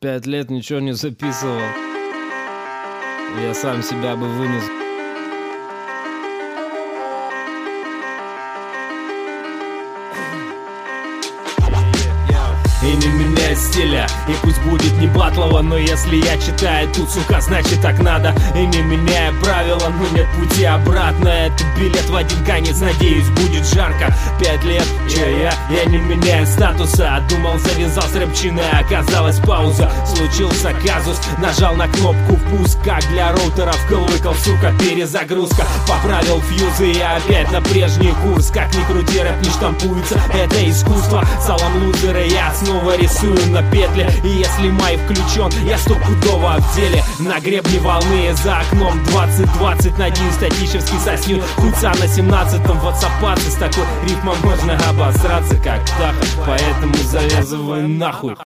5 лет ничего не записывал. Я сам себя бы вынес. И не меняет стиля, и пусть будет не батлово, но если я читаю тут, сука, значит так надо. И не меняя правила, но нет пути обратно. Это билет в один конец, надеюсь, будет жарко. 5 лет, че я не меняю статуса. Думал, завязал с рэпчиной, оказалась пауза. Случился казус, нажал на кнопку впуск, как для роутеров колокол, сука, перезагрузка. Поправил фьюзы и опять на прежний курс. Как ни крути, рэп не штампуется, это искусство. Салам лузеры, я снова рисую на петле. И если май включен, я стопудово в деле. На гребне волны за окном 2020. Над ним статический сосню хуйца на 17-м. Ватсапаться с такой рифмом можно обосраться как птаха. Поэтому завязывай нахуй.